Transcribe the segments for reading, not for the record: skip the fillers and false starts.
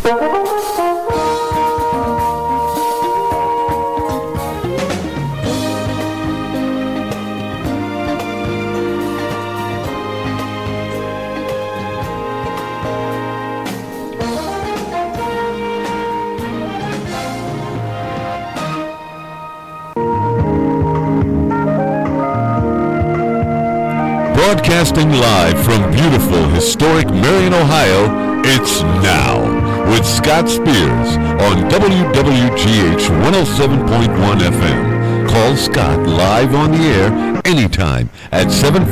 Broadcasting live from beautiful, historic Marion, Ohio, it's Now with Scott Spears on WWGH 107.1 FM. Call Scott live on the air anytime at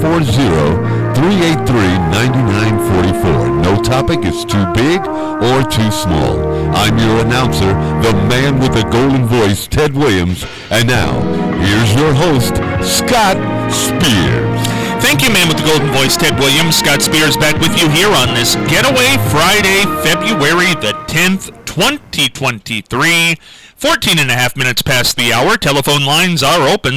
740-383-9944. No topic is too big or too small. I'm your announcer, the man with the golden voice, Ted Williams. And now, here's your host, Scott Spears. Thank you, man with the golden voice, Ted Williams. Scott Spears back with you here on this Getaway Friday, February the 10th, 2023. 14 and a half minutes past the hour. Telephone lines are open,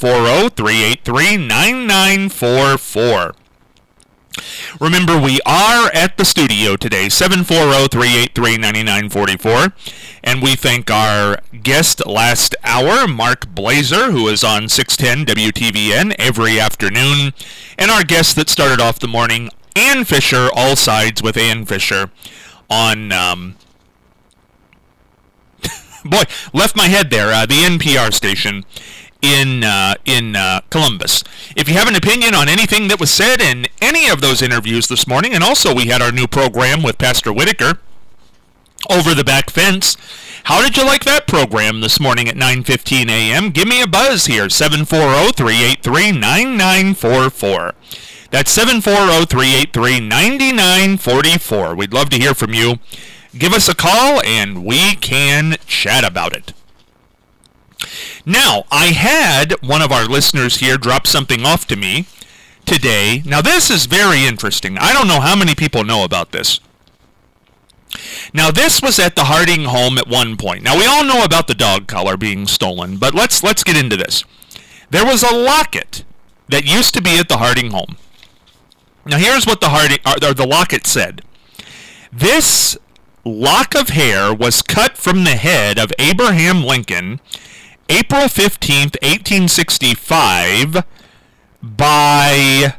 740-383-9944. Remember, we are at the studio today, 740-383-9944, and we thank our guest last hour, Mark Blazer, who is on 610 WTVN every afternoon, and our guest that started off the morning, Ann Fisher, All Sides with Ann Fisher, on, boy, left my head there, the NPR station in Columbus. If you have an opinion on anything that was said in any of those interviews this morning, and also we had our new program with Pastor Whitaker, Over the Back Fence. How did you like that program this morning at 9:15 a.m.? Give me a buzz here, 740-383-9944. That's 740-383-9944. We'd love to hear from you. Give us a call and we can chat about it. Now, I had one of our listeners here drop something off to me today. Now, this is very interesting. I don't know how many people know about this. Now, this was at the Harding home at one point. Now, we all know about the dog collar being stolen, but let's get into this. There was a locket that used to be at the Harding home. Now, here's what the locket said. This lock of hair was cut from the head of Abraham Lincoln April 15th, 1865 by...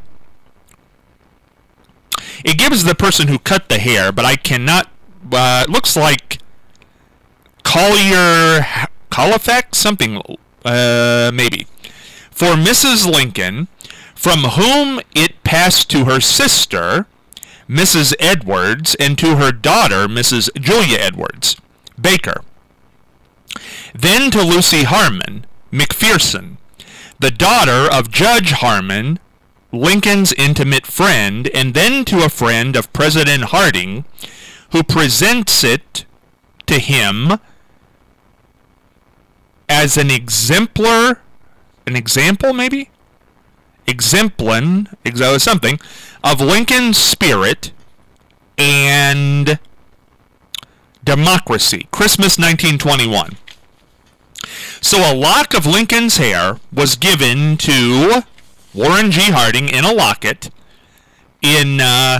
It gives the person who cut the hair, but I cannot... it looks like Colfax, something, maybe. For Mrs. Lincoln, from whom it passed to her sister, Mrs. Edwards, and to her daughter, Mrs. Julia Edwards, Baker. Then to Lucy Harmon, McPherson, the daughter of Judge Harmon, Lincoln's intimate friend, and then to a friend of President Harding, who presents it to him as an exemplar, something, of Lincoln's spirit and democracy, Christmas 1921. So a lock of Lincoln's hair was given to Warren G. Harding in a locket in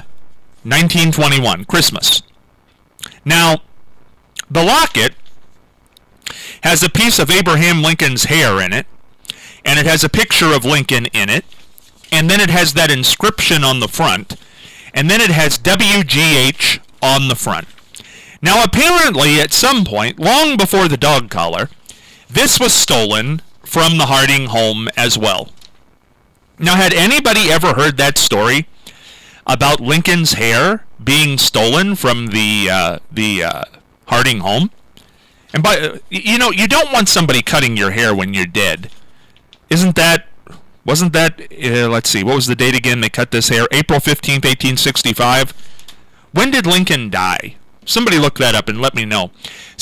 1921, Christmas. Now, the locket has a piece of Abraham Lincoln's hair in it, and it has a picture of Lincoln in it, and then it has that inscription on the front, and then it has WGH on the front. Now, apparently, at some point, long before the dog collar, this was stolen from the Harding home as well. Now, had anybody ever heard that story about Lincoln's hair being stolen from the Harding home? And you don't want somebody cutting your hair when you're dead. Wasn't that, let's see, what was the date again they cut this hair? April 15th, 1865. When did Lincoln die? Somebody look that up and let me know.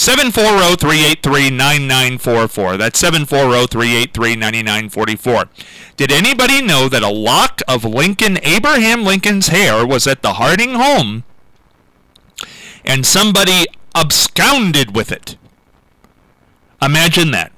740-383-9944. That's 740-383-9944. Did anybody know that a lock of Abraham Lincoln's hair was at the Harding home and somebody absconded with it? Imagine that.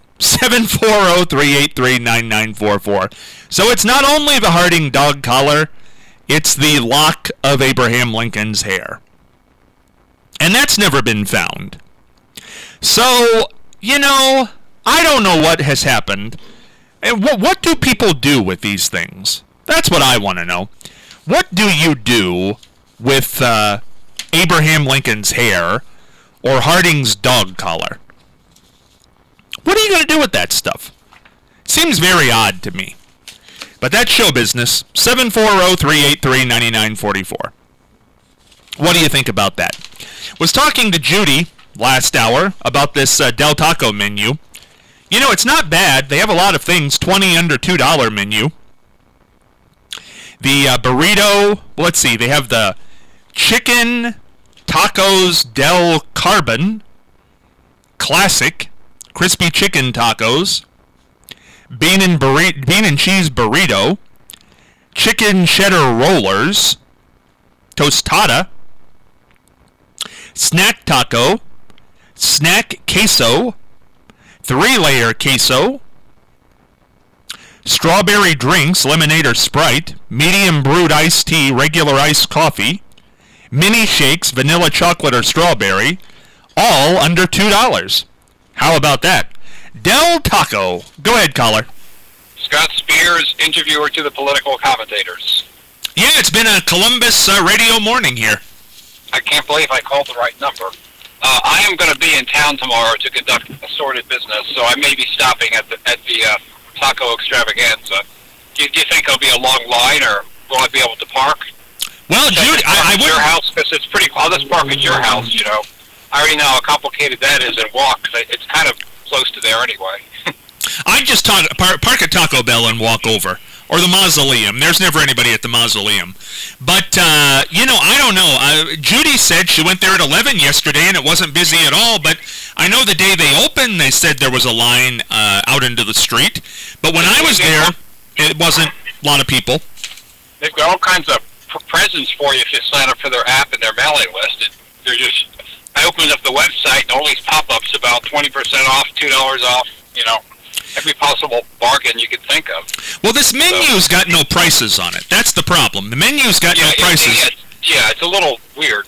740-383-9944. So it's not only the Harding dog collar, it's the lock of Abraham Lincoln's hair. And that's never been found. So, I don't know what has happened. And what do people do with these things? That's what I want to know. What do you do with Abraham Lincoln's hair or Harding's dog collar? What are you going to do with that stuff? Seems very odd to me. But that's show business. 740-383-9944. What do you think about that? Was talking to Judy last hour about this Del Taco menu. It's not bad. They have a lot of things. 20 under $2 menu. The burrito, let's see, they have the chicken tacos del Carbon classic crispy chicken tacos, bean and cheese burrito, chicken cheddar rollers, tostada, snack taco, snack queso, 3-layer queso, strawberry drinks, lemonade or Sprite, medium brewed iced tea, regular iced coffee, mini shakes, vanilla chocolate or strawberry, all under $2. How about that? Del Taco. Go ahead, caller. Scott Spears, interviewer to the political commentators. Yeah, it's been a Columbus radio morning here. I can't believe I called the right number. I am going to be in town tomorrow to conduct assorted business, so I may be stopping at the taco extravaganza. Do you think there'll be a long line, or will I be able to park? Well, Jude, I would. Your house, because it's pretty. I'll just park at your house. I already know how complicated that is and walk. Cause it's kind of close to there anyway. I just park at Taco Bell and walk over. Or the Mausoleum. There's never anybody at the Mausoleum. But, I don't know. Judy said she went there at 11 yesterday and it wasn't busy at all. But I know the day they opened, they said there was a line out into the street. But when I was there, it wasn't a lot of people. They've got all kinds of presents for you if you sign up for their app and their mailing list. I opened up the website and all these pop-ups about 20% off, $2 off, every possible bargain you could think of. Well, this menu's got no prices on it. That's the problem. The menu's got no prices. It's a little weird.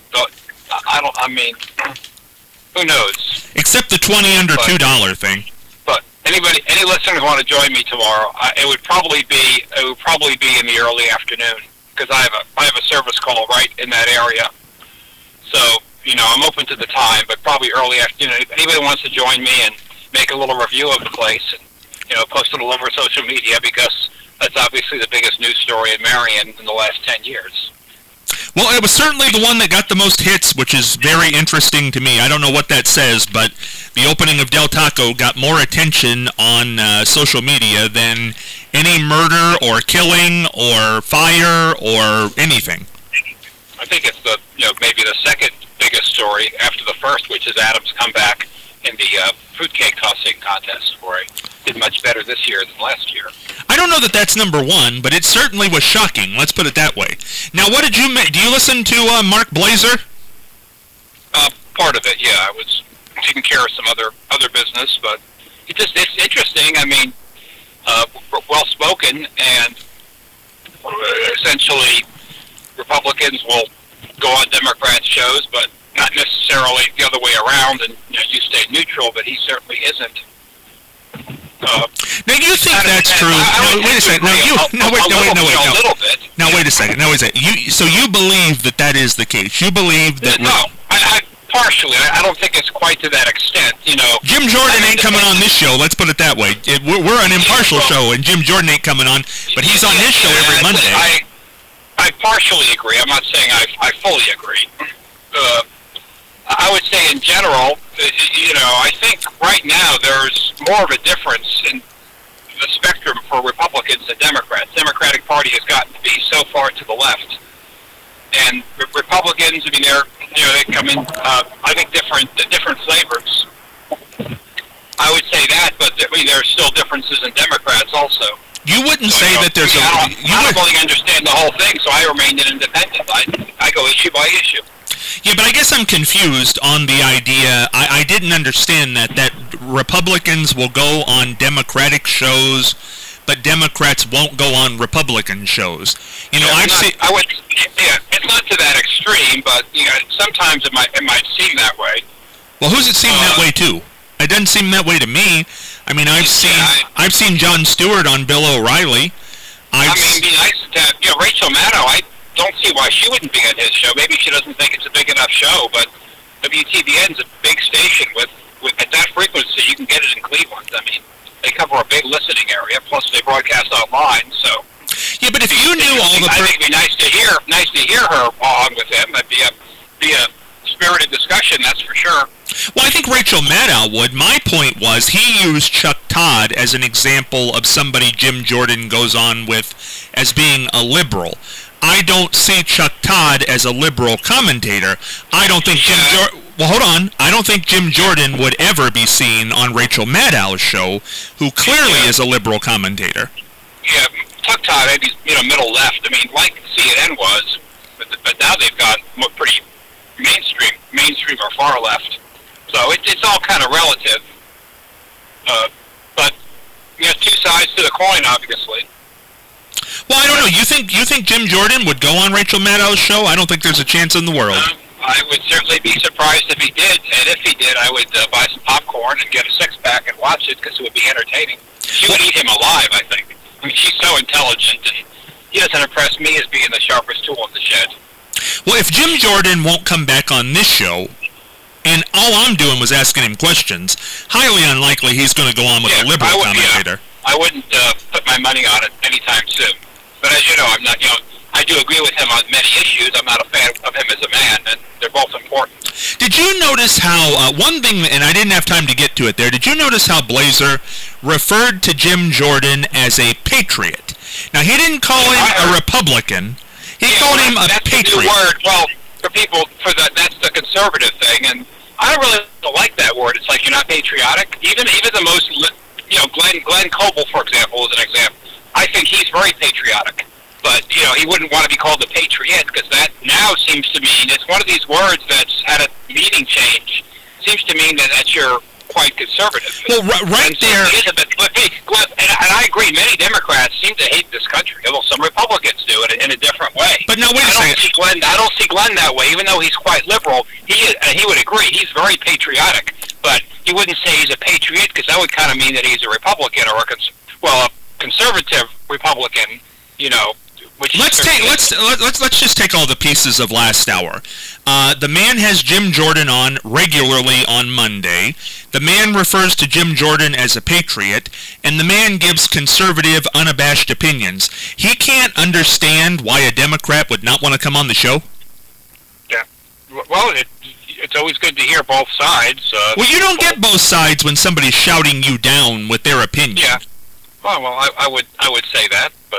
Who knows? Except the 20 under $2 thing. But any listeners want to join me tomorrow, it would probably be in the early afternoon because I have a service call right in that area. So, I'm open to the time, but probably early afternoon. If anybody wants to join me and make a little review of the place and post it all over social media, because that's obviously the biggest news story in Marion in the last 10 years. Well, it was certainly the one that got the most hits, which is very interesting to me. I don't know what that says, but the opening of Del Taco got more attention on social media than any murder or killing or fire or anything. I think it's maybe the second biggest story after the first, which is Adam's comeback in the fruitcake tossing contest, where he did much better this year than last year. I don't know that that's number one, but it certainly was shocking. Let's put it that way. Now, what did you make? Do you listen to Mark Blazer? Part of it, yeah. I was taking care of some other business, but it's interesting. I mean, well spoken, and essentially Republicans will go on Democrats' shows, but not necessarily the other way around, and you stay neutral, but he certainly isn't. Now you think that's true? Wait a second. Wait a second. So you believe that is the case? You believe that? No, I partially. I don't think it's quite to that extent. Jim Jordan ain't coming on this show. Let's put it that way. We're an impartial show, and Jim Jordan ain't coming on, but he's on his show every Monday. I partially agree. I'm not saying I fully agree. I would say in general, I think right now there's more of a difference in the spectrum for Republicans and Democrats. The Democratic Party has gotten to be so far to the left. And Republicans, they come in, I think, different flavors. I would say that, but there's still differences in Democrats also. You wouldn't say that there's I don't fully understand the whole thing, so I remain an independent. I go issue by issue. Yeah, but I guess I'm confused on the idea. I didn't understand that Republicans will go on Democratic shows but Democrats won't go on Republican shows. You know, I've seen. It's not to that extreme, but sometimes it might seem that way. Well, who's it seem that way to? It doesn't seem that way to me. I mean, I've seen Jon Stewart on Bill O'Reilly. It'd be nice to have, Rachel Maddow. I don't see why she wouldn't be on his show. Maybe she doesn't think it's a big enough show, but WTBN's a big station with at that frequency. You can get it in Cleveland. I mean, they cover a big listening area. Plus, they broadcast online. So yeah, but if you knew all the, I think it'd be nice to hear her on with him. That'd be a spirited discussion. That's for sure. Well, I think Rachel Maddow would. My point was he used Chuck Todd as an example of somebody Jim Jordan goes on with as being a liberal. I don't see Chuck Todd as a liberal commentator. I don't think I don't think Jim Jordan would ever be seen on Rachel Maddow's show, who clearly is a liberal commentator. Yeah, Chuck Todd, maybe middle left. I mean, like CNN was, but now they've gone pretty mainstream or far left. So it's all kind of relative. But two sides to the coin, obviously. Well, I don't know. You think Jim Jordan would go on Rachel Maddow's show? I don't think there's a chance in the world. I would certainly be surprised if he did, and if he did, I would buy some popcorn and get a six-pack and watch it because it would be entertaining. She would eat him alive, I think. I mean, she's so intelligent, and he doesn't impress me as being the sharpest tool in the shed. Well, if Jim Jordan won't come back on this show, and all I'm doing was asking him questions, highly unlikely he's going to go on with a liberal commentator. Yeah, I wouldn't put my money on it anytime soon. But as you know, I'm not. I do agree with him on many issues. I'm not a fan of him as a man, and they're both important. Did you notice how one thing, and I didn't have time to get to it there? Did you notice how Blazer referred to Jim Jordan as a patriot? Now he didn't call him a Republican. He called him a patriot. That's the word. Well, for people, that's the conservative thing, and I don't really like that word. It's like you're not patriotic. Even the most, Glenn Coble, for example, is an example. I think he's very patriotic, but he wouldn't want to be called a patriot because that now seems to mean it's one of these words that's had a meaning change. It seems to mean that you're quite conservative. Well, right there. And I agree. Many Democrats seem to hate this country. Although some Republicans do it in a different way. But no, wait a second. I don't see Glenn that way. Even though he's quite liberal, he would agree. He's very patriotic, but he wouldn't say he's a patriot because that would kind of mean that he's a Republican or a conservative Republican. Let's just take all the pieces of last hour. The man has Jim Jordan on regularly on Monday. The man refers to Jim Jordan as a patriot, and the man gives conservative, unabashed opinions. He can't understand why a Democrat would not want to come on the show? Yeah. Well, it's always good to hear both sides. Well, you don't get both sides when somebody's shouting you down with their opinion. Yeah. Well, I would say that, but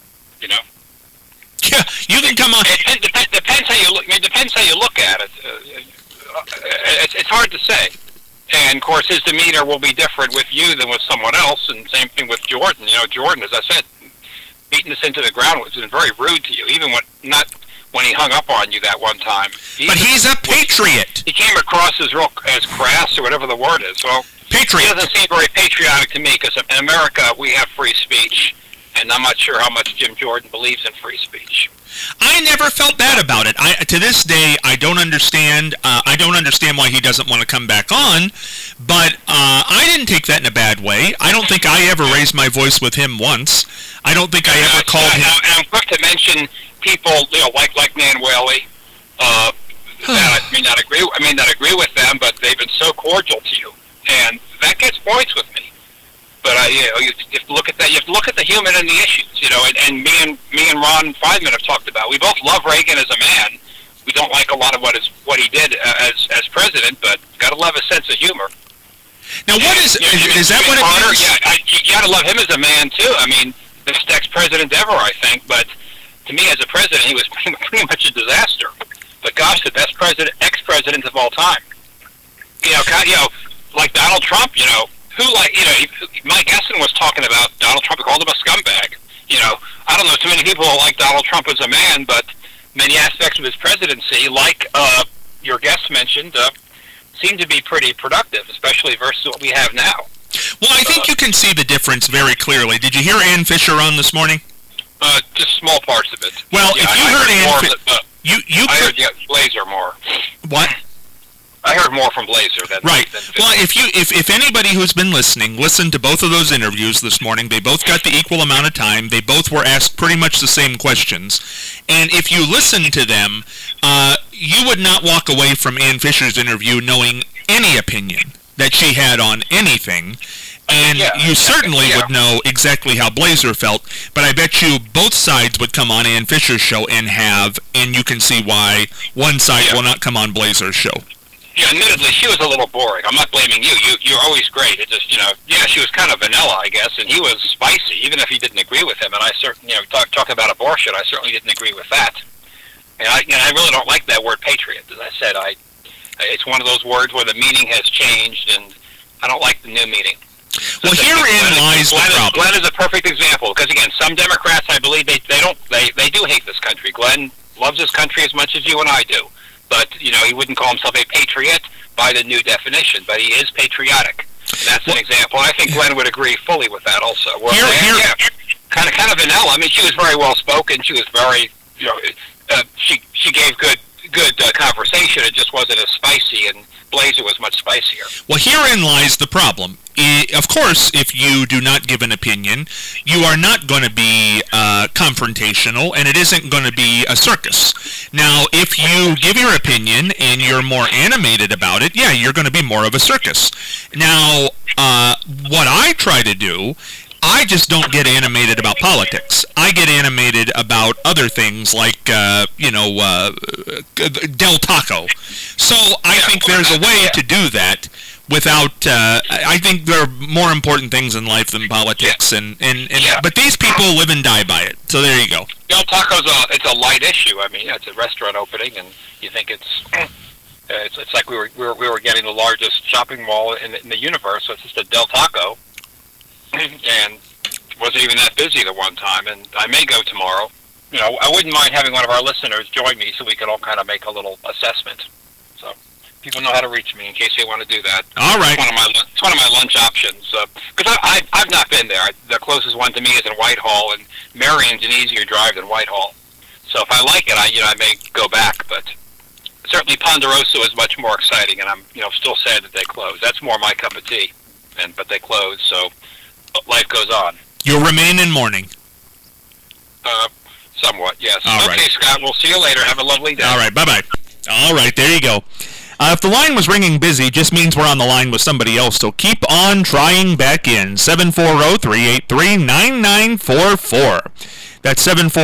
Yeah, you can come on. It depends how you look. It depends how you look at it. It's hard to say. And of course, his demeanor will be different with you than with someone else. And same thing with Jordan. Jordan, as I said, beating us into the ground was very rude to you. Even when he hung up on you that one time. But he's a patriot. He came across as crass or whatever the word is. Well, patriot. He doesn't seem very patriotic to me because in America we have free speech. And I'm not sure how much Jim Jordan believes in free speech. I never felt bad about it. To this day, I don't understand. I don't understand why he doesn't want to come back on. But I didn't take that in a bad way. I don't think I ever raised my voice with him once. I don't think I ever called him. And I'm quick to mention people, like Nan Whaley. That I may not agree with them, but they've been so cordial to you, and that gets points with me. But you have to look at that. You have to look at the human and the issues, And me and Ron Feynman have talked about. We both love Reagan as a man. We don't like a lot of what he did as president, but got to love his sense of humor. Now, what is that? What it means? Yeah, you got to love him as a man too. I mean, best ex-president ever, I think. But to me, as a president, he was pretty much a disaster. But gosh, the best ex-president of all time. Like Donald Trump. Mike Essen was talking about Donald Trump. He called him a scumbag. I don't know too many people who like Donald Trump as a man, but many aspects of his presidency, like your guest mentioned, seem to be pretty productive, especially versus what we have now. Well, I think you can see the difference very clearly. Did you hear Ann Fisher on this morning? Just small parts of it. Well, yeah, if you heard Ann Fisher... I heard Blazer more. What? I heard more from Blazer than right. Than well, if anybody who's been listening listened to both of those interviews this morning, they both got the equal amount of time. They both were asked pretty much the same questions, and if you listened to them, you would not walk away from Ann Fisher's interview knowing any opinion that she had on anything. And you certainly would know exactly how Blazer felt, but I bet you both sides would come on Ann Fisher's show and you can see why one side will not come on Blazer's show. Yeah, admittedly, she was a little boring. I'm not blaming you. You're always great. It just, she was kind of vanilla, I guess, and he was spicy, even if he didn't agree with him. And I certainly, talk about abortion, I certainly didn't agree with that. And I really don't like that word patriot. As I said, it's one of those words where the meaning has changed, and I don't like the new meaning. Well, herein lies the problem. Glenn is a perfect example because, again, some Democrats, I believe, they do hate this country. Glenn loves this country as much as you and I do, but he wouldn't call himself a patriot by the new definition, but he is patriotic, and that's an example. And I think Glenn would agree fully with that also. Well, kind of vanilla. I mean, she was very well spoken. She was very, she gave good conversation. It just wasn't as spicy, and Blazer was much spicier. Well, herein lies the problem. Of course, if you do not give an opinion, you are not going to be confrontational, and it isn't going to be a circus. Now, if you give your opinion and you're more animated about it, yeah, you're going to be more of a circus. Now, what I try to do, I just don't get animated about politics. I get animated about other things like, Del Taco. So I think there's a way to do that without, I think there are more important things in life than politics, but these people live and die by it. So there you go. Del Taco's it's a light issue. I mean, it's a restaurant opening, and you think it's like we were getting the largest shopping mall in the universe. So it's just a Del Taco. And wasn't even that busy the one time, and I may go tomorrow. I wouldn't mind having one of our listeners join me so we could all kind of make a little assessment. So people know how to reach me in case they want to do that. All right. It's one of my lunch options because I've not been there. The closest one to me is in Whitehall, and Marion's an easier drive than Whitehall. So if I like it, I may go back, but certainly Ponderosa is much more exciting, and I'm still sad that they closed. That's more my cup of tea, but they closed, so life goes on. You'll remain in mourning. Somewhat, yes. All okay, right. Scott, we'll see you later. Have a lovely day. All right, bye-bye. All right, there you go. If the line was ringing busy, just means we're on the line with somebody else, so keep on trying back in. 740-383-9944. That's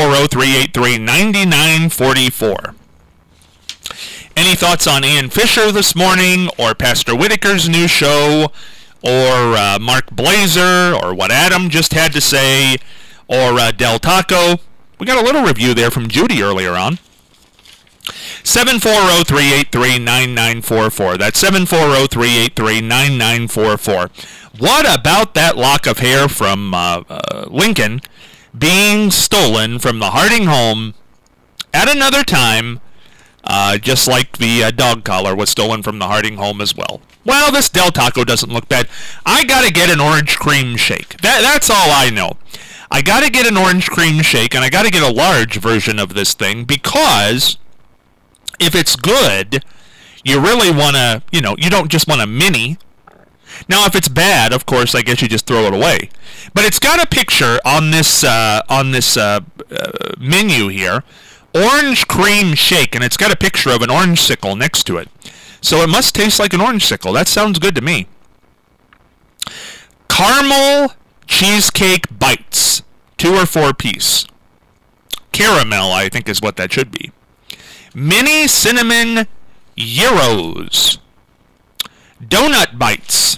740-383-9944. Any thoughts on Ann Fisher this morning, or Pastor Whitaker's new show, or Mark Blazer, or what Adam just had to say, or Del Taco? We got a little review there from Judy earlier on. 740-383-9944. That's 740-383-9944. What about that lock of hair from Lincoln being stolen from the Harding home at another time, just like the dog collar was stolen from the Harding home as well? Well, this Del Taco doesn't look bad. I got to get an orange cream shake. That's all I know. I got to get an orange cream shake, and I got to get a large version of this thing, because if it's good, you really want to, you don't just want a mini. Now, if it's bad, of course, I guess you just throw it away. But it's got a picture on this menu here, orange cream shake, and it's got a picture of an orange sickle next to it. So it must taste like an orange sickle. That sounds good to me. Caramel cheesecake bites, 2 or 4 piece. Caramel, I think, is what that should be. Mini cinnamon gyros. Donut bites.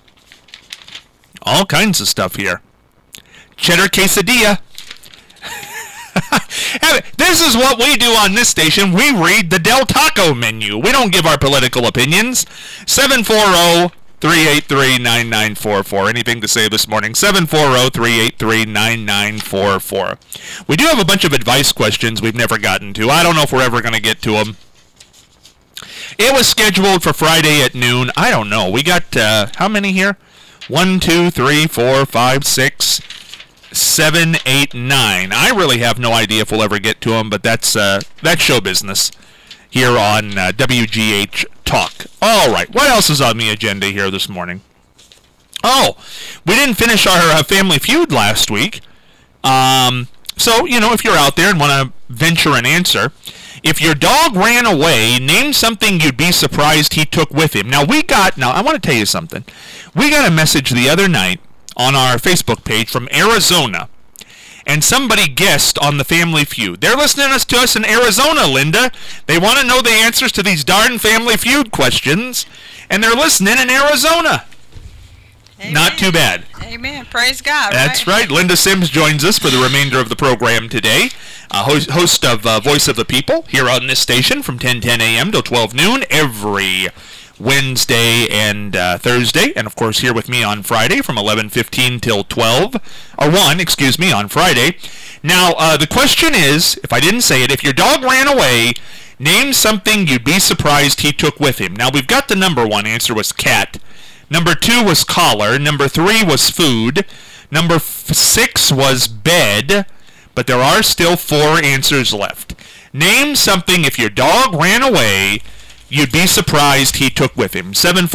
All kinds of stuff here. Cheddar quesadilla. This is what we do on this station. We read the Del Taco menu. We don't give our political opinions. 740-383-9944. Anything to say this morning? 740-383-9944. We do have a bunch of advice questions we've never gotten to. I don't know if we're ever going to get to them. It was scheduled for Friday at noon. I don't know. We got, how many here? 1, 2, 3, 4, 5, 6, 7, 8, 9. I really have no idea if we'll ever get to them, but that's show business here on WGH Talk. All right, what else is on the agenda here this morning? Oh, we didn't finish our Family Feud last week. So, if you're out there and want to venture an answer, if your dog ran away, name something you'd be surprised he took with him. Now, I want to tell you something. We got a message the other night on our Facebook page from Arizona, and somebody guessed on the Family Feud. They're listening to us in Arizona, Linda. They want to know the answers to these darn Family Feud questions, and they're listening in Arizona. Amen. Not too bad. Amen. Praise God. That's right. Linda Sims joins us for the remainder of the program today. Host of Voice of the People here on this station from 10:10 a.m. till 12 noon every Wednesday and Thursday. And, of course, here with me on Friday from 11:15 till 12. Or 1, excuse me, on Friday. Now, the question is, if I didn't say it, if your dog ran away, name something you'd be surprised he took with him. Now, we've got the number 1 answer was cat. Number 2 was collar. Number 3 was food. Number 6 was bed. But there are still 4 answers left. Name something if your dog ran away, you'd be surprised he took with him.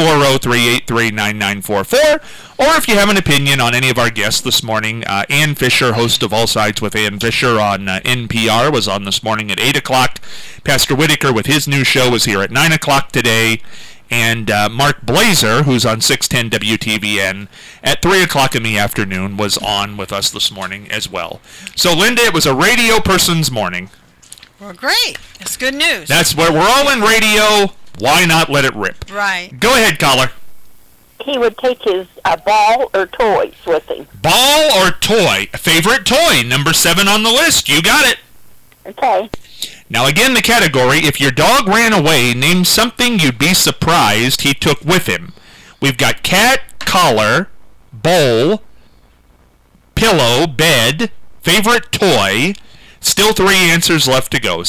740-383-9944. Or if you have an opinion on any of our guests this morning, Ann Fisher, host of All Sides with Ann Fisher on NPR, was on this morning at 8 o'clock. Pastor Whitaker with his new show was here at 9 o'clock today. And Mark Blazer, who's on 610 WTVN, at 3 o'clock in the afternoon, was on with us this morning as well. So, Linda, it was a radio person's morning. Well, great. That's good news. That's where we're all in radio. Why not let it rip? Right. Go ahead, caller. He would take his ball or toys with him. Ball or toy? Favorite toy, number 7 on the list. You got it. Okay. Now, again, the category, if your dog ran away, name something you'd be surprised he took with him. We've got cat, collar, bowl, pillow, bed, favorite toy. Still 3 answers left to go.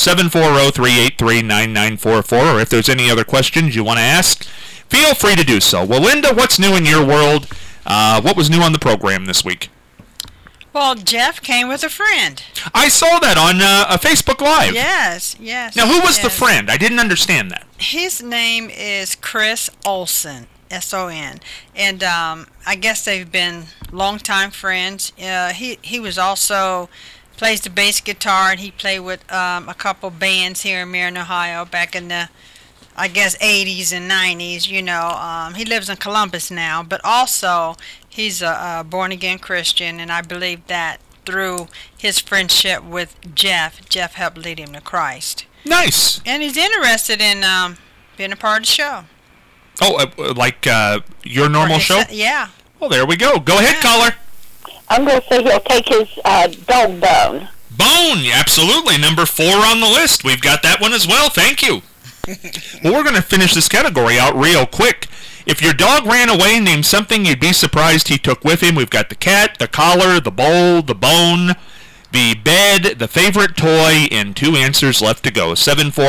740-383-9944. Or if there's any other questions you want to ask, feel free to do so. Well, Linda, what's new in your world? What was new on the program this week? Well, Jeff came with a friend. I saw that on a Facebook Live. Yes. Now, who was the friend? I didn't understand that. His name is Chris Olson, S-O-N. And I guess they've been longtime friends. He was also plays the bass guitar, and he played with a couple bands here in Marion, Ohio, back in the, I guess, 80s and 90s. He lives in Columbus now, but also he's a born-again Christian, and I believe that through his friendship with Jeff helped lead him to Christ. Nice. And he's interested in being a part of the show. Oh, like your normal show? Yeah. Well, there we go. Go ahead, caller. I'm going to say he'll take his dog Bone. Bone, absolutely. Number 4 on the list. We've got that one as well. Thank you. Well, we're going to finish this category out real quick. If your dog ran away, name something you'd be surprised he took with him. We've got the cat, the collar, the bowl, the bone, the bed, the favorite toy, and 2 answers left to go.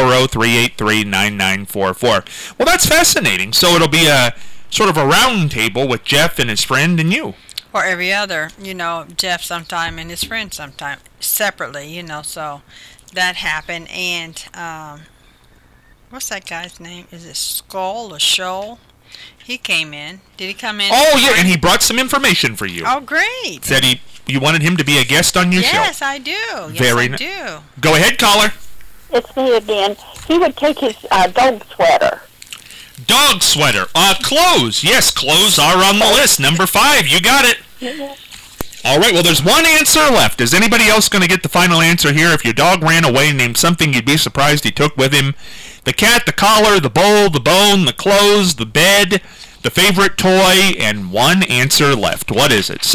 740-383-9944. Well, that's fascinating. So it'll be a sort of a round table with Jeff and his friend and you. Or every other, Jeff sometime and his friend sometime separately, so that happened. And what's that guy's name? Is it Skull or Shoal? He came in. Did he come in? Oh, yeah, and he brought some information for you. Oh, great. Said you wanted him to be a guest on your show. Yes, I do. I do. Go ahead, caller. It's me again. He would take his dog sweater. Dog sweater. Clothes. Yes, clothes are on the list. Number 5. You got it. All right, well, there's 1 answer left. Is anybody else going to get the final answer here? If your dog ran away, name something you'd be surprised he took with him. The cat, the collar, the bowl, the bone, the clothes, the bed, the favorite toy, and 1 answer left. What is it?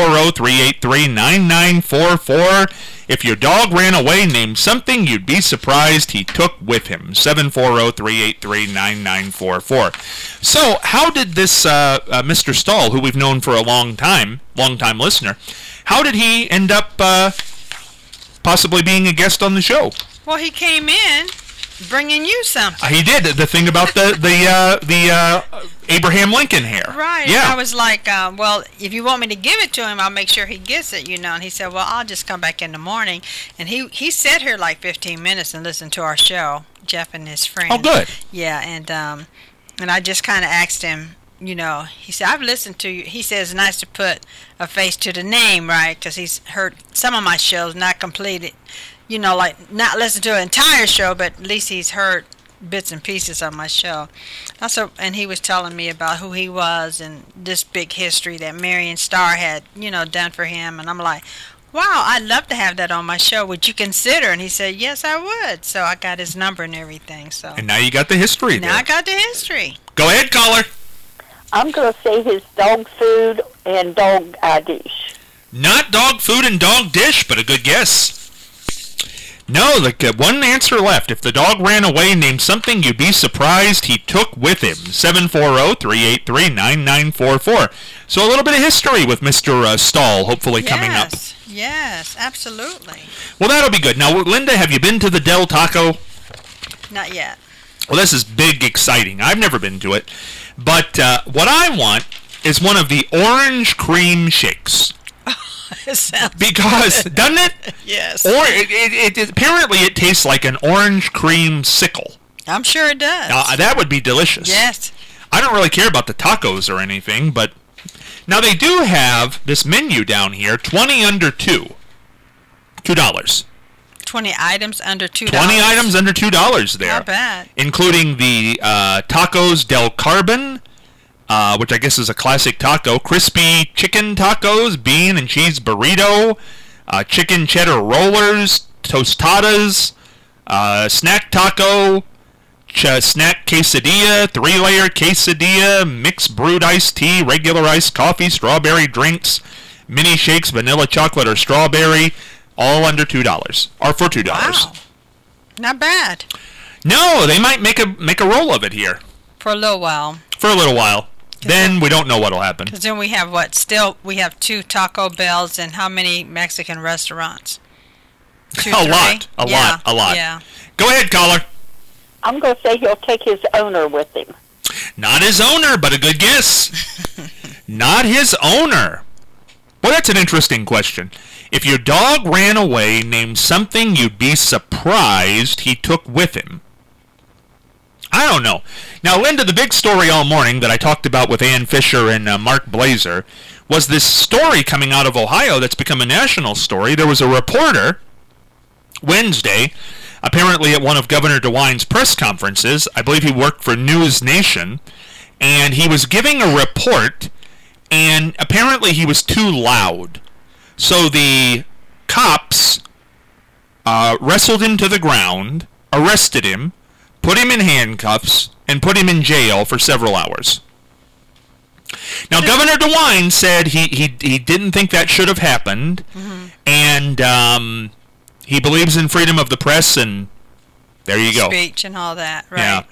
740-383-9944. If your dog ran away, name something you'd be surprised he took with him. 740-383-9944. So, how did this Mr. Stahl, who we've known for a long time listener, how did he end up possibly being a guest on the show? Well, he came in bringing you something. He did. The thing about the Abraham Lincoln hair. Right. Yeah. And I was like, well, if you want me to give it to him, I'll make sure he gets it, And he said, well, I'll just come back in the morning. And he sat here like 15 minutes and listened to our show, Jeff and his friend. Oh, good. Yeah, and I just kind of asked him, he said, I've listened to you. He says it's nice to put a face to the name, right? Because he's heard some of my shows, not completed, like not listened to an entire show, but at least he's heard bits and pieces of my show. Also, and he was telling me about who he was and this big history that Marion Starr had, done for him. And I'm like, wow, I'd love to have that on my show. Would you consider? And he said, yes, I would. So I got his number and everything. So And now you got the history there. Now I got the history. Go ahead, caller. I'm going to say his dog food and dog dish. Not dog food and dog dish, but a good guess. No, one answer left. If the dog ran away, name something you'd be surprised he took with him. 740-383-9944. So a little bit of history with Mr. Stahl, hopefully coming up. Yes, absolutely. Well, that'll be good. Now, Linda, have you been to the Del Taco? Not yet. Well, this is big, exciting. I've never been to it. But what I want is one of the orange cream shakes. It sounds Because, good. doesn't it? Yes. Or apparently it tastes like an orange cream sickle. I'm sure it does. That would be delicious. Yes. I don't really care about the tacos or anything, but now they do have this menu down here, 20 under $2. $2. 20 items under $2. 20 items under $2 there. Not bad. Including the Tacos Del Carbon, which I guess is a classic taco, crispy chicken tacos, bean and cheese burrito, chicken cheddar rollers, tostadas, snack taco, snack quesadilla, 3-layer quesadilla, mixed brewed iced tea, regular iced coffee, strawberry drinks, mini shakes, vanilla chocolate or strawberry, all under $2 or for $2. Wow. Not bad. No, they might make a roll of it here For a little while. for a little while. Then we don't know what'll happen. Because then we have we have 2 Taco Bells and how many Mexican restaurants? 2, A 3? lot. A lot. Yeah. Go ahead, caller. I'm going to say he'll take his owner with him. Not his owner, but a good guess. Not his owner. Well, that's an interesting question. If your dog ran away, name something you'd be surprised he took with him. I don't know. Now, Linda, the big story all morning that I talked about with Ann Fisher and Mark Blazer was this story coming out of Ohio that's become a national story. There was a reporter Wednesday, apparently at one of Governor DeWine's press conferences. I believe he worked for News Nation, and he was giving a report, and apparently he was too loud. So the cops wrestled him to the ground, arrested him, put him in handcuffs, and put him in jail for several hours. Now, Governor DeWine said he didn't think that should have happened, and he believes in freedom of the press, and there you go. Speech and all that, right? Yeah.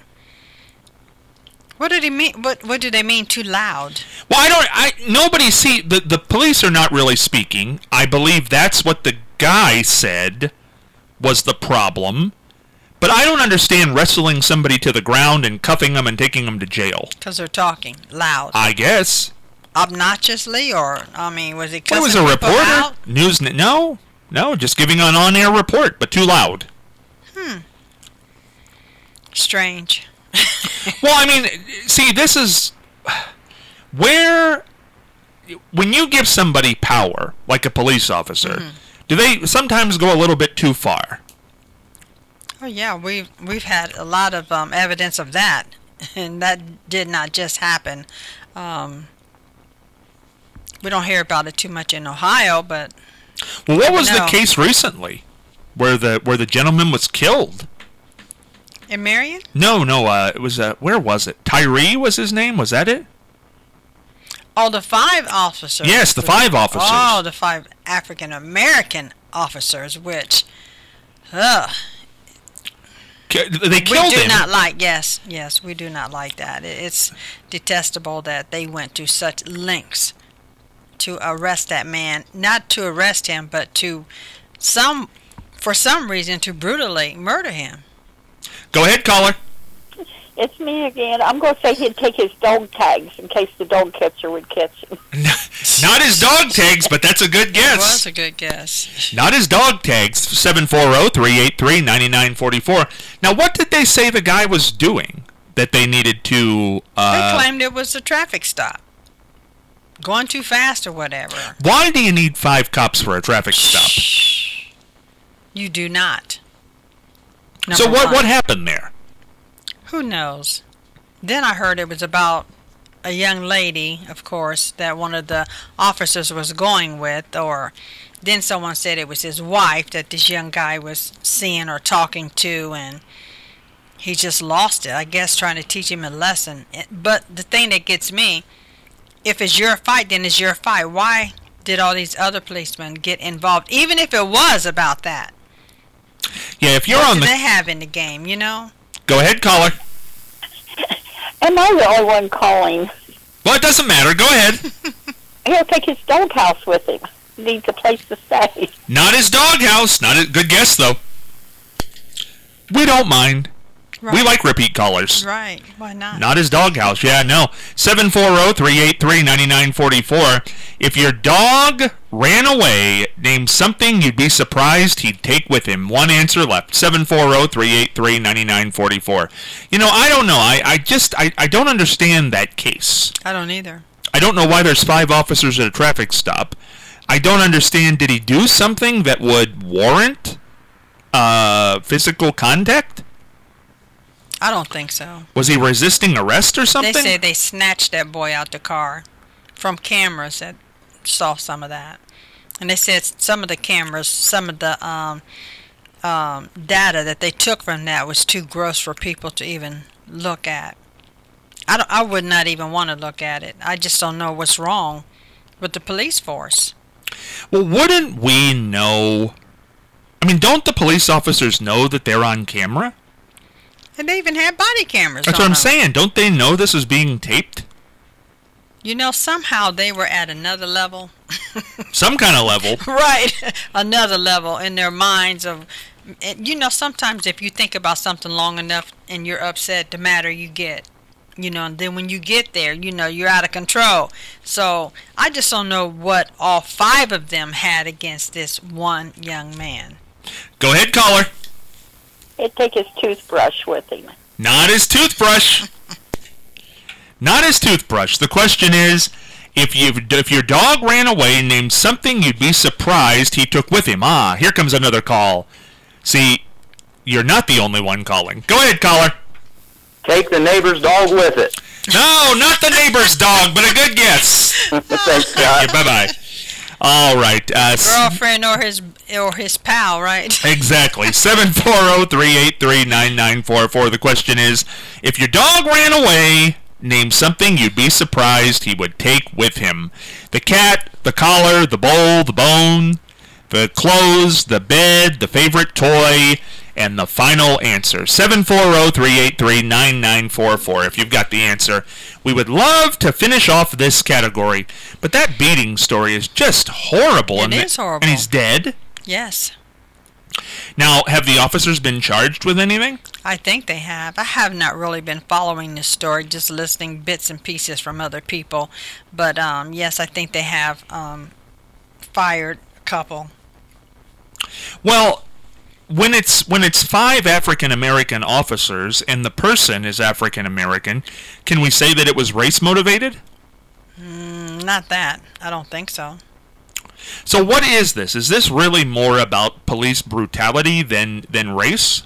What did he mean? What do they mean too loud? Well, nobody see, the police are not really speaking. I believe that's what the guy said was the problem. But I don't understand wrestling somebody to the ground and cuffing them and taking them to jail. Because they're talking loud. I guess. Obnoxiously, or, was he cussing It was a people reporter. out? No, just giving an on-air report, but too loud. Strange. Well, see, this is where, when you give somebody power, like a police officer, do they sometimes go a little bit too far? Oh yeah, we've had a lot of evidence of that, and that did not just happen. We don't hear about it too much in Ohio, but Well, what was the No. case recently where the gentleman was killed? in Marion, No, it was where was it? Tyree was his name. Was that it? the 5 officers. Yes, the 5 officers. Oh, the 5 African American officers, which, They we killed do him. not like. Yes, we do not like that. It's detestable that they went to such lengths to arrest that man. Not to arrest him, but for some reason, to brutally murder him. Go ahead, caller. It's me again. I'm going to say he'd take his dog tags in case the dog catcher would catch him. Not his dog tags, but that's a good guess. It was a good guess. Not his dog tags. 740-383-9944. Now, what did they say the guy was doing that they needed to... They claimed it was a traffic stop. Going too fast or whatever. Why do you need 5 cops for a traffic stop? You do not. So Number one. what happened there? Who knows? Then I heard it was about a young lady, of course, that one of the officers was going with, or then someone said it was his wife that this young guy was seeing or talking to, and he just lost it, I guess, trying to teach him a lesson. But the thing that gets me, if it's your fight, then it's your fight. Why did all these other policemen get involved, even if it was about that? Yeah, if you're What on do the... they have in the game, you know? Go ahead, caller. Am I the only one calling? Well, it doesn't matter. Go ahead. He'll take his doghouse with him. He needs a place to stay. Not his doghouse. Not a good guess, though. We don't mind. Right. We like repeat callers. Right. Why not? Not his doghouse. Yeah, no. 740-383-9944. If your dog ran away, name something you'd be surprised he'd take with him. One answer left. 740-383-9944. You know, I don't know. I don't understand that case. I don't either. I don't know why there's 5 officers at a traffic stop. I don't understand. Did he do something that would warrant physical contact? I don't think so. Was he resisting arrest or something? They say they snatched that boy out the car from cameras that saw some of that. And they said some of the cameras, some of the data that they took from that was too gross for people to even look at. I would not even want to look at it. I just don't know what's wrong with the police force. Well, wouldn't we know? I mean, don't the police officers know that they're on camera? And they even had body cameras That's on what I'm them. saying. Don't they know this is being taped? You know, somehow they were at another level. Some kind of level. Right. Another level in their minds of... You know, sometimes if you think about something long enough and you're upset, the madder you get. You know, and then when you get there, you know, you're out of control. So, I just don't know what all 5 of them had against this one young man. Go ahead, caller. He'd take his toothbrush with him. Not his toothbrush. Not his toothbrush. The question is, if your dog ran away, name something you'd be surprised he took with him. Ah, here comes another call. See, you're not the only one calling. Go ahead, caller. Take the neighbor's dog with it. No, not the neighbor's dog, but a good guess. Thanks, Scott. Okay, bye-bye. All right. Girlfriend or his pal, right? Exactly. 740-383-9944. The question is, if your dog ran away, name something you'd be surprised he would take with him. The cat, the collar, the bowl, the bone, the clothes, the bed, the favorite toy, and the final answer. 740-383-9944. If you've got the answer, we would love to finish off this category. But that beating story is just horrible. It is horrible. And he's dead. Yes. Now, have the officers been charged with anything? I think they have. I have not really been following this story, just listening bits and pieces from other people. But, yes, I think they have fired a couple. Well, when it's 5 African American officers and the person is African American, can we say that it was race motivated? Not that. I don't think so. So what is this? Is this really more about police brutality than race?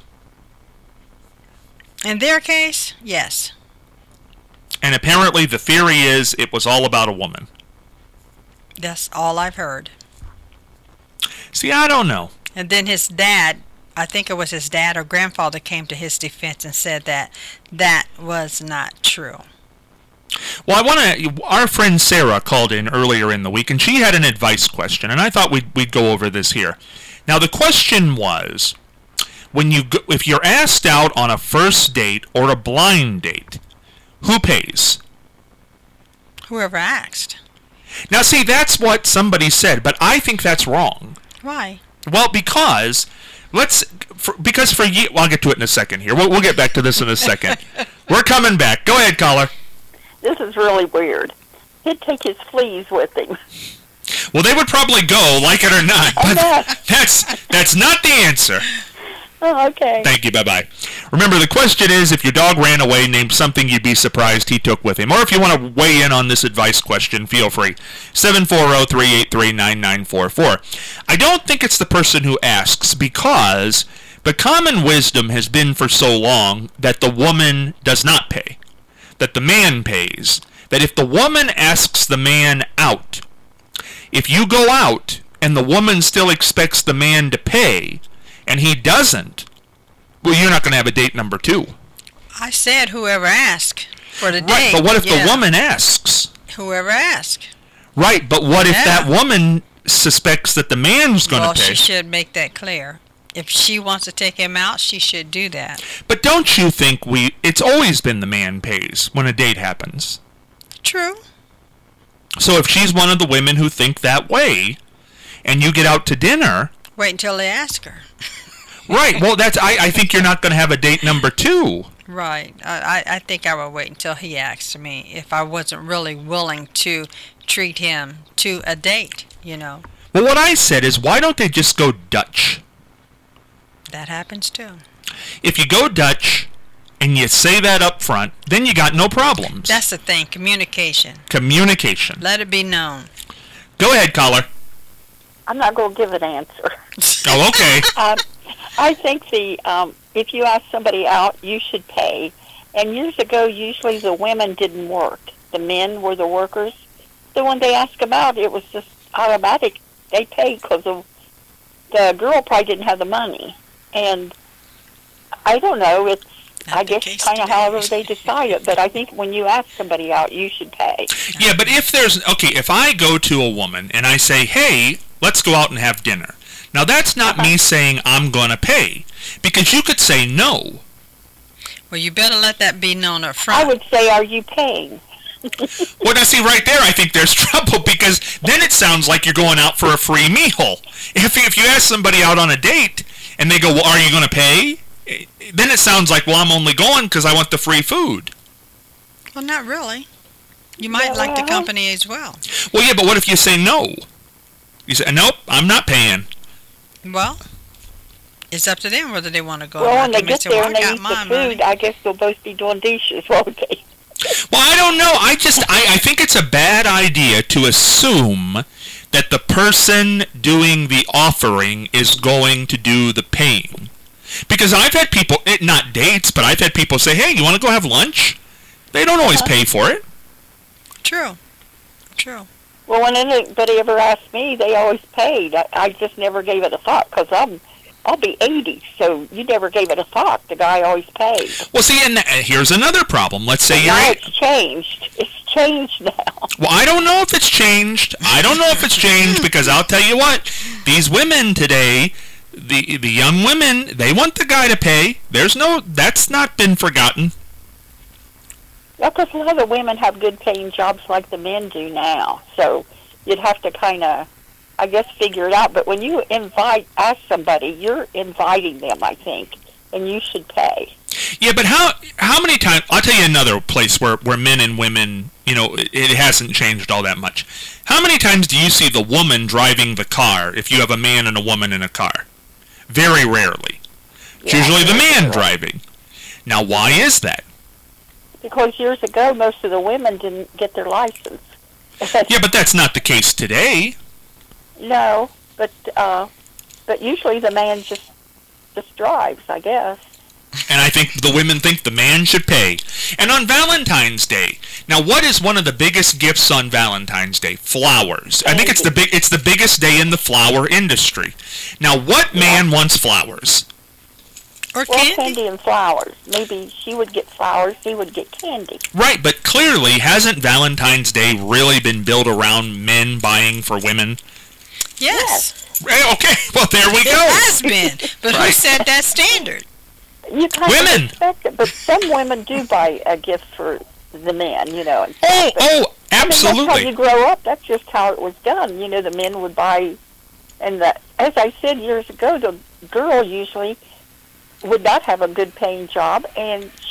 In their case, yes. And apparently the theory is it was all about a woman. That's all I've heard. See, I don't know. And then his dad, I think it was his dad or grandfather, came to his defense and said that that was not true. Well, our friend Sarah called in earlier in the week, and she had an advice question, and I thought we'd go over this here. Now, the question was, if you're asked out on a first date or a blind date, who pays? Whoever asked. Now, see, that's what somebody said, but I think that's wrong. Why? Well, because for you, well, I'll get to it in a second here. We'll get back to this in a second. We're coming back. Go ahead, caller. This is really weird. He'd take his fleas with him. Well, they would probably go, like it or not. But that's not the answer. Oh, okay. Thank you. Bye-bye. Remember, the question is, if your dog ran away, name something you'd be surprised he took with him. Or if you want to weigh in on this advice question, feel free. 740-383-9944. I don't think it's the person who asks, because the common wisdom has been for so long that the woman does not pay, that the man pays, that if the woman asks the man out, if you go out and the woman still expects the man to pay, and he doesn't, well, you're not going to have a date number 2. I said whoever asked for the Right, date. but what if the woman asks? Whoever asked. Right, but what if that woman suspects that the man's going to pay? Well, she should make that clear. If she wants to take him out, she should do that. But don't you think it's always been the man pays when a date happens? True. So if she's one of the women who think that way, and you get out to dinner... Wait until they ask her. Right. Well, I think you're not going to have a date number 2. Right. I think I would wait until he asks me if I wasn't really willing to treat him to a date, Well, what I said is, why don't they just go Dutch? That happens too. If you go Dutch and you say that up front, then you got no problems. That's the thing. Communication. Communication. Let it be known. Go ahead, caller. I'm not going to give an answer. Oh, okay. I think if you ask somebody out, you should pay. And years ago, usually the women didn't work. The men were the workers. So when they asked them out, it was just automatic. They paid because the girl probably didn't have the money. And I don't know. It's I guess kind of however they decide it. But I think when you ask somebody out, you should pay. Yeah, but if I go to a woman and I say, hey, let's go out and have dinner. Now, that's not me saying I'm going to pay, because you could say no. Well, you better let that be known up front. I would say, are you paying? Well, now, see, right there, I think there's trouble, because then it sounds like you're going out for a free meal. If you ask somebody out on a date, and they go, well, are you going to pay? Then it sounds like, well, I'm only going because I want the free food. Well, not really. You might like the company as well. Well, yeah, but what if you say no? You say, nope, I'm not paying. Well, it's up to them whether they want to go. Well, when they get there and they eat the food, I guess they'll both be doing dishes, won't they? Well, I don't know. I think it's a bad idea to assume that the person doing the offering is going to do the paying. Because I've had people, not dates, but I've had people say, hey, you want to go have lunch? They don't always pay for it. True. Well, when anybody ever asked me, they always paid. I just never gave it a thought, because I'll be 80, so you never gave it a thought. The guy always paid. Well, see, and here's another problem. Let's say you're... Now it's changed. It's changed now. Well, I don't know if it's changed. Because I'll tell you what, these women today, the young women, they want the guy to pay. That's not been forgotten. Well, because a lot of women have good-paying jobs like the men do now, so you'd have to kind of, I guess, figure it out. But when you ask somebody, you're inviting them, I think, and you should pay. Yeah, but how many times, I'll tell you another place where men and women, it hasn't changed all that much. How many times do you see the woman driving the car if you have a man and a woman in a car? Very rarely. It's usually the man driving. Now, why is that? Because years ago, most of the women didn't get their license. Yeah, but that's not the case today. No, but usually the man just drives, I guess. And I think the women think the man should pay. And on Valentine's Day, now what is one of the biggest gifts on Valentine's Day? Flowers. I think it's the biggest day in the flower industry. Now, what man wants flowers? Or candy and flowers. Maybe she would get flowers, he would get candy. Right, but clearly, hasn't Valentine's Day really been built around men buying for women? Yes. Okay, well, there we go. It has been. But who set that standard? You kind women. of expect it, but some women do buy a gift for the men, And Oh, absolutely. I mean, that's how you grow up. That's just how it was done. The men would buy, and as I said years ago, the girl usually would not have a good paying job, and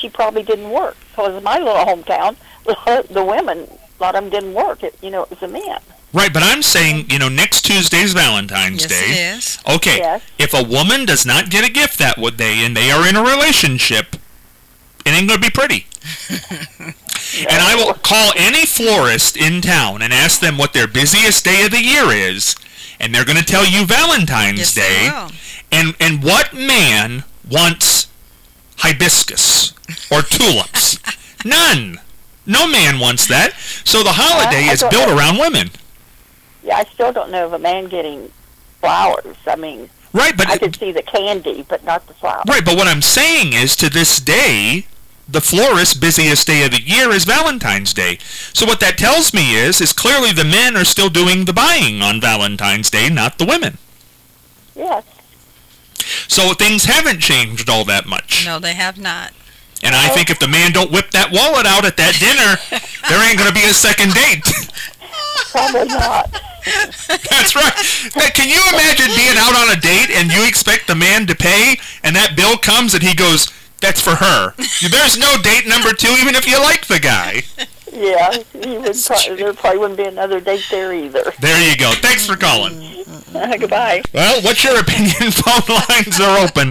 she probably didn't work. Because in my little hometown, the women, a lot of them didn't work. It was the men. Right, but I'm saying, next Tuesday's Valentine's Yes, Day. it is. Okay, Yes. if a woman does not get a gift that day and they are in a relationship, it ain't going to be pretty. And I will call any florist in town and ask them what their busiest day of the year is, and they're going to tell you Valentine's Yes, Day. they will. And what man wants hibiscus or tulips? None. No man wants that. So the holiday I is don't built know. around women. Yeah, I still don't know of a man getting flowers. I mean, Right, but I could see the candy, but not the flowers. right, but what I'm saying is, to this day, the florist's busiest day of the year is Valentine's Day. So what that tells me is clearly the men are still doing the buying on Valentine's Day, not the women. Yes. So things haven't changed all that much. No, they have not. And I think if the man don't whip that wallet out at that dinner, there ain't going to be a second date. Probably not. That's right. Hey, can you imagine being out on a date and you expect the man to pay, and that bill comes and he goes, "That's for her." There's no date number 2, even if you like the guy. Yeah, there probably wouldn't be another date there either. There you go. Thanks for calling. Goodbye. Well, what's your opinion? Phone lines are open.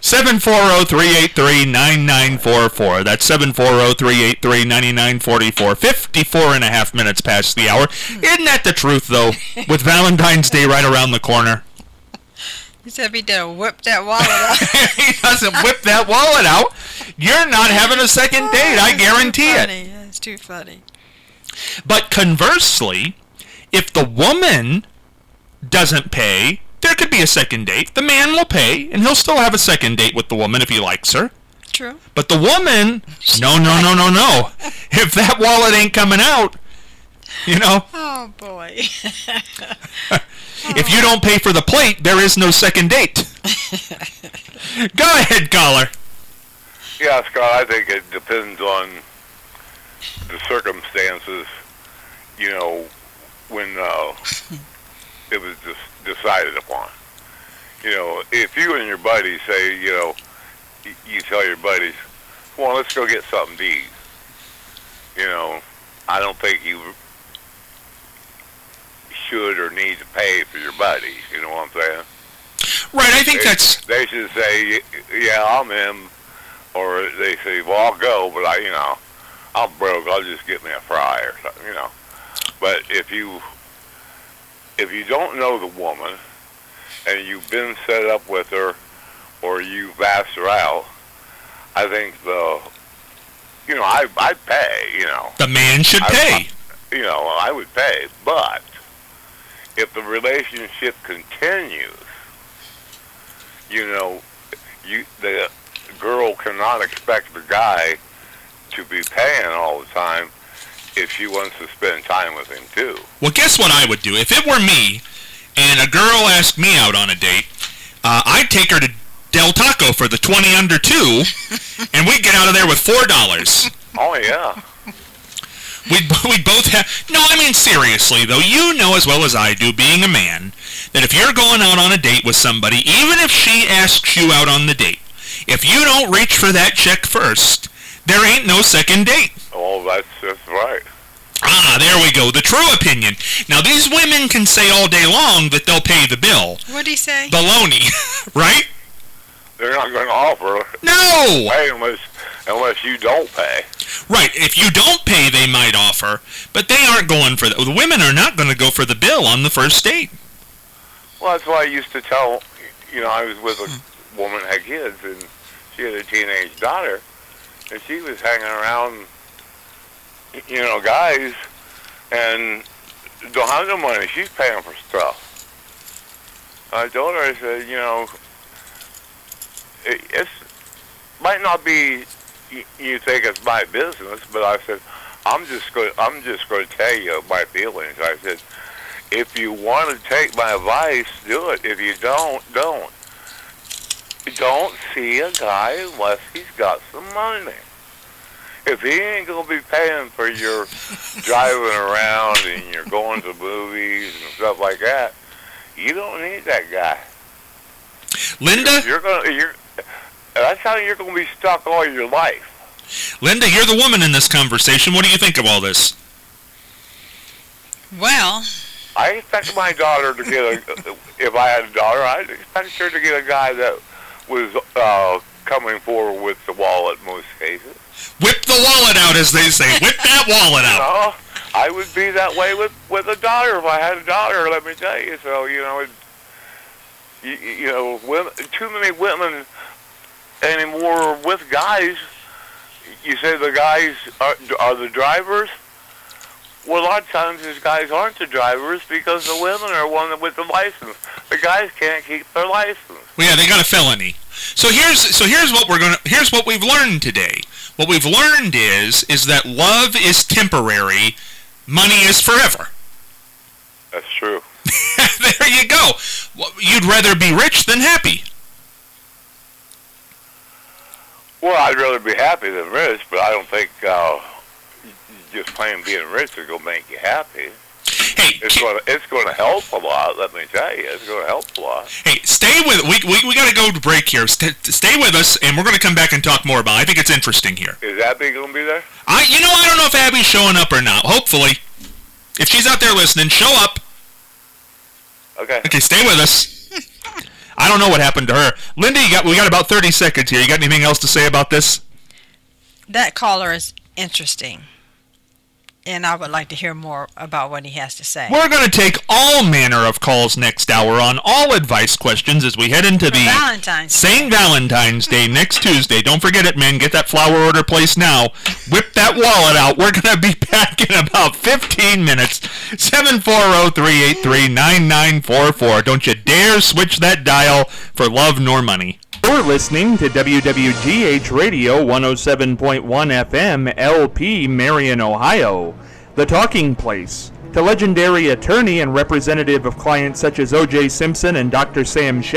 740-383-9944. That's 740-383-9944. 54 and a half minutes past the hour. Isn't that the truth, though, with Valentine's Day right around the corner? He said if he did whip that wallet out. He doesn't whip that wallet out, you're not having a second date, I guarantee it. It's too funny. But conversely, if the woman doesn't pay, there could be a second date. The man will pay, and he'll still have a second date with the woman if he likes her. True. But the woman, no. If that wallet ain't coming out, Oh, boy. if you don't pay for the plate, there is no second date. Go ahead, caller. Yeah, Scott, I think it depends on the circumstances, when it was decided upon. If you and your buddies say, you tell your buddies, well, let's go get something to eat. I don't think you should or need to pay for your buddies, you know what I'm saying? Right, I think that's... They should say, yeah, I'm in, or they say, well, I'll go, but I'm broke, I'll just get me a fry or something, But if you don't know the woman, and you've been set up with her, or you've asked her out, I think I'd pay, The man should pay. I would pay, but if the relationship continues, the girl cannot expect the guy to be paying all the time if she wants to spend time with him too. Well, guess what I would do? If it were me, and a girl asked me out on a date, I'd take her to Del Taco for the 20 under 2, and we'd get out of there with $4. Oh, yeah. We'd both have... No, I mean, seriously, though, you know as well as I do, being a man, that if you're going out on a date with somebody, even if she asks you out on the date, if you don't reach for that check first, there ain't no second date. Oh, that's right. Ah, there we go. The true opinion. Now, these women can say all day long that they'll pay the bill. What'd he say? Baloney, right? They're not going to offer No! pay unless you don't pay. Right. If you don't pay, they might offer, but they aren't going for the women are not going to go for the bill on the first date. Well, that's why I used to tell, I was with a woman that had kids, and she had a teenage daughter, and she was hanging around, guys, and don't have no money. She's paying for stuff. I told her, I said, it might not be you think it's my business, but I said, I'm just going to tell you my feelings. I said, if you want to take my advice, do it. If you don't. Don't see a guy unless he's got some money. If he ain't going to be paying for your driving around and you're going to movies and stuff like that, you don't need that guy. Linda? That's how you're going to be stuck all your life. Linda, you're the woman in this conversation. What do you think of all this? Well, I expect my daughter to get if I had a daughter, I'd expect her to get a guy that was coming forward with the wallet in most cases. Whip the wallet out, as they say. Whip that wallet out. I would be that way with a daughter if I had a daughter, let me tell you. So, women, too many women anymore with guys. You say the guys are the drivers? Well, a lot of times these guys aren't the drivers because the women are one with the license. The guys can't keep their license. Well, yeah, they got a felony. So here's what we've learned today. What we've learned is that love is temporary, money is forever. That's true. There you go. You'd rather be rich than happy. Well, I'd rather be happy than rich, but I don't think just plain being rich is going to make you happy. Hey, it's going to help a lot. Let me tell you, it's going to help a lot. Hey, stay with we got to go to break here. Stay with us, and we're going to come back and talk more about it. I think it's interesting here. Is Abby going to be there? I don't know if Abby's showing up or not. Hopefully, if she's out there listening, show up. Okay. Okay, stay with us. I don't know what happened to her. Linda, we got about 30 seconds here. You got anything else to say about this? That caller is interesting, and I would like to hear more about what he has to say. We're going to take all manner of calls next hour on all advice questions as we head into the St. Valentine's Day next Tuesday. Don't forget it, man. Get that flower order placed now. Whip that wallet out. We're going to be back in about 15 minutes. 740-383-9944. Don't you dare switch that dial for love nor money. You're listening to WWGH Radio 107.1 FM, LP, Marion, Ohio. The Talking Place. To legendary attorney and representative of clients such as O.J. Simpson and Dr. Sam Shepard.